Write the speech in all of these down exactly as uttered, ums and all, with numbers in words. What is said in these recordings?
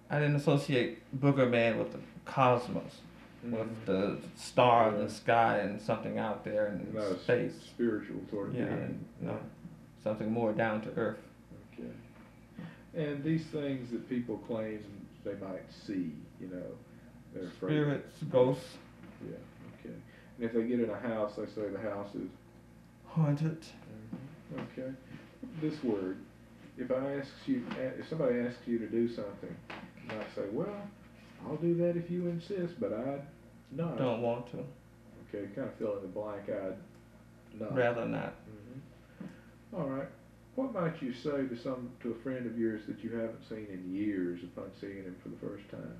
I didn't associate Booger Man with the cosmos, Mm-hmm. with the stars in Yeah. the sky and something out there in Not a s- space. spiritual sort of Yeah, being. and, no, something more down to earth. Okay. And these things that people claim they might see, you know, they're afraid. Spirits, ghosts, Yeah. Okay. And if they get in a house, they say the house is. haunted. Mhm. Okay. This word. If I ask you, if somebody asks you to do something, you might say, "Well, I'll do that if you insist, but I'd not." Don't want to. Okay. Kind of fill in the blank. I'd not. Rather not. Mm-hmm. All right. What might you say to some to a friend of yours that you haven't seen in years upon seeing him for the first time?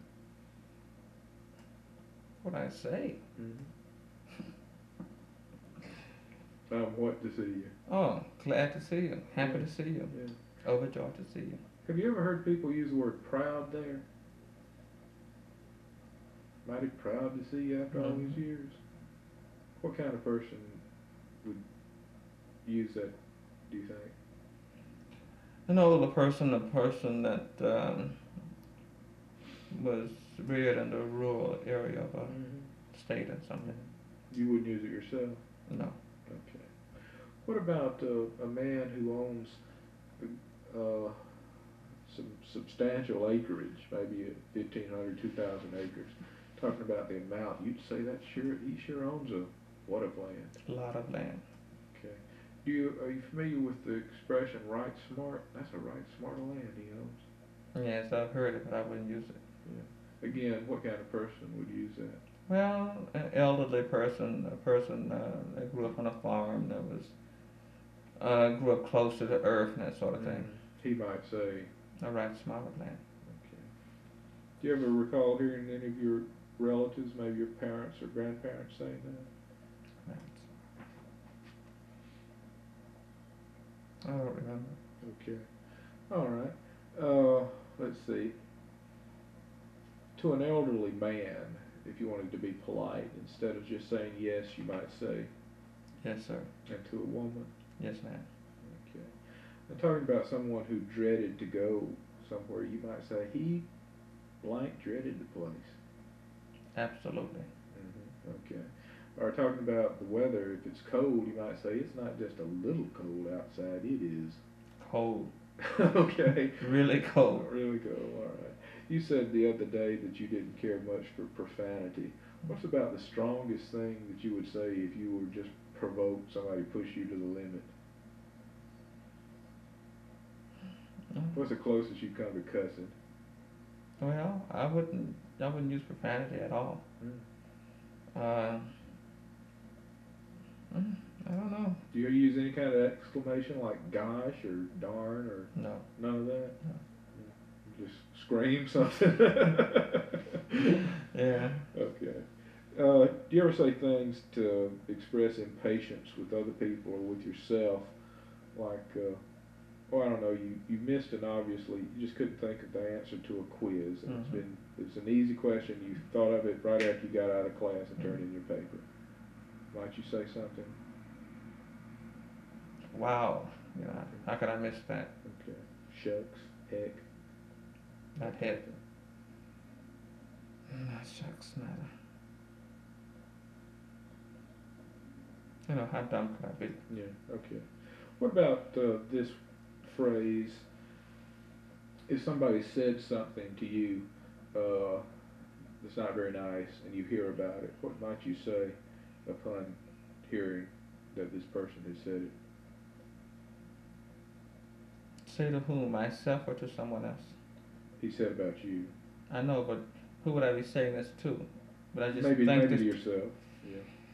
What I say? Mm-hmm. Um, what to see you? Oh, glad to see you. Happy Yeah. to see you. Yeah. Overjoyed to see you. Have you ever heard people use the word proud there? Mighty proud to see you after all Mhm. these years. What kind of person would use that, do you think? An older person, a person that um, was reared in the rural area of a Mm-hmm. state or something. You wouldn't use it yourself? No. Okay. What about uh, a man who owns uh, some substantial acreage, maybe fifteen hundred, two thousand acres? Talking about the amount, you'd say that sure he sure owns a what of land. A lot of land. Okay. Do you are you familiar with the expression "right smart"? That's a right smart of land he owns. Yes, I've heard it, but I wouldn't use it. Yeah. Again, what kind of person would use that? Well, an elderly person, a person uh, that grew up on a farm, that was uh, grew up close to the earth and that sort of thing. Mm, he might say. A right smart of land. Okay. Do you ever recall hearing any of your relatives, maybe your parents or grandparents, saying that? Right. I don't remember. Okay. All right. Uh, let's see. To an elderly man, if you wanted to be polite, instead of just saying yes, you might say. Yes, sir. And to a woman. Yes, ma'am. Okay. I'm talking about someone who dreaded to go somewhere. You might say he blank dreaded the place. Absolutely. Mm-hmm. Okay. Or talking about the weather, if it's cold, you might say it's not just a little cold outside, it is. Cold. Okay. Really cold. Really cold, all right. You said the other day that you didn't care much for profanity. What's about the strongest thing that you would say if you were just provoked, somebody push you to the limit? Mm. What's the closest you come to cussing? Well, I wouldn't. I wouldn't use profanity at all. Mm. Uh, mm, I don't know. Do you use any kind of exclamation like gosh or darn or No. none of that? No. Just scream something? Yeah. Okay. Uh, do you ever say things to express impatience with other people or with yourself? Like, uh, oh, I don't know, you, you missed an obviously, you just couldn't think of the answer to a quiz. And it's Mhm. been, it's an easy question. You thought of it right after you got out of class and turned in your paper. Might you say something? Wow. You know, how could I miss that? Okay. Shucks, heck. Not head. Not shucks, matter. You know, how dumb could I be? Yeah, okay. What about uh, this phrase? If somebody said something to you uh, that's not very nice and you hear about it, what might you say upon hearing that this person has said it? Say to whom? Myself or to someone else? He said about you. I know, but who would I be saying this to? But I just maybe think maybe this. to yourself. Yeah.